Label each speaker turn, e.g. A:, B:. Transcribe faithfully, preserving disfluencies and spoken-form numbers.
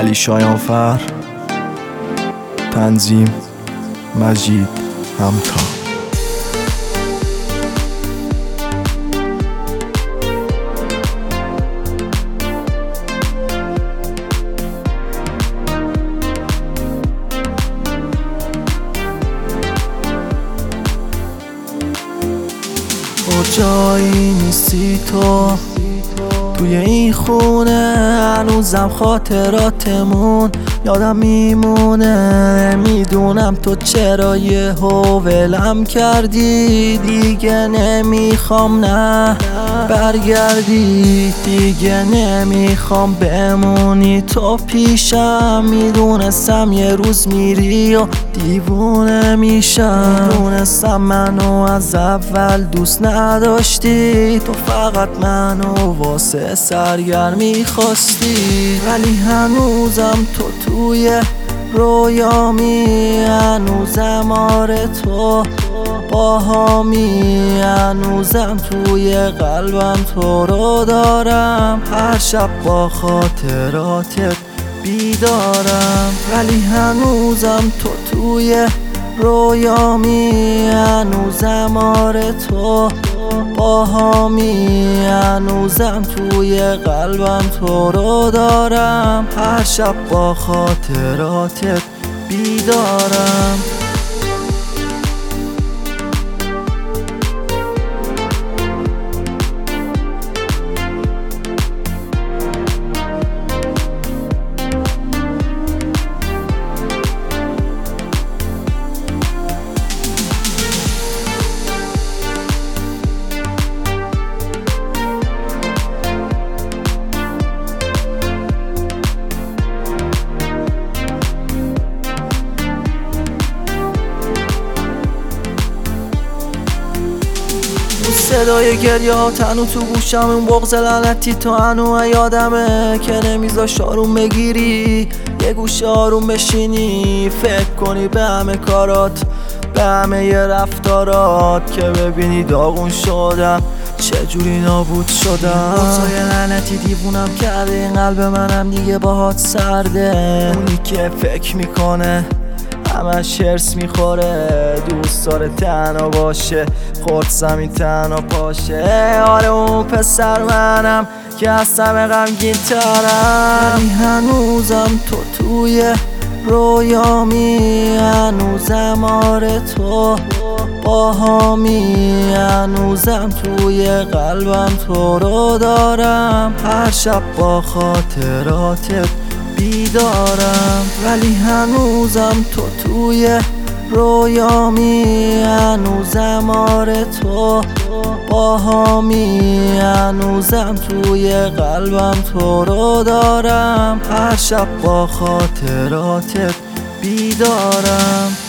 A: علی شایانفر، تنظیم مجید همتا.
B: جایی نیستی تو توی این خونه، هنوزم خاطراتمون یادم میمونه. میدونم تو چرا یهو ولم کردی، دیگه نمیخوام نه برگردی، دیگه نمیخوام بمونی تو پیشم. میدونستم یه روز میری و دیوونه میشم، میدونستم منو از اول دوست نداشتی، تو فقط منو واسه سرگرمی خواستی. ولی هنوزم تو توی رویامی، هنوزم آره تو باهامی، هنوزم توی قلبم تو رو دارم، هر شب با خاطراتت بیدارم. ولی هنوزم تو توی رویامی، هنوزم آره تو باهامی، هنوزم توی قلبم تو رو دارم، هر شب با خاطراتت بیدارم. صدای گریه ها تنو تو گوشم، اون بغض لعنتی تو هنو یادمه که نمیذاش آروم بگیری، یه گوشه آروم بشینی، فکر کنی به همه کارات، به همه ی رفتارات، که ببینی داغون شدم چجوری نابود شدم. بغضای لعنتی دیوونم کرده، این قلب منم دیگه باهات سرده. اونی که فکر میکنه همش هرس میخوره، دوست داره تنها باشه، خورد زمین تنها پاشه. آره اون پسر منم که از همه غمگین ترم. ولی هنوزم تو توی رویامی، هنوزم آره تو باهامی، هنوزم توی قلبم تو رو دارم، هر شب با خاطراتت بیدارم. ولی هنوزم تو توی رویامی، هنوزم آره تو باهامی، هنوزم توی قلبم تو رو دارم، هر شب با خاطراتت بیدارم.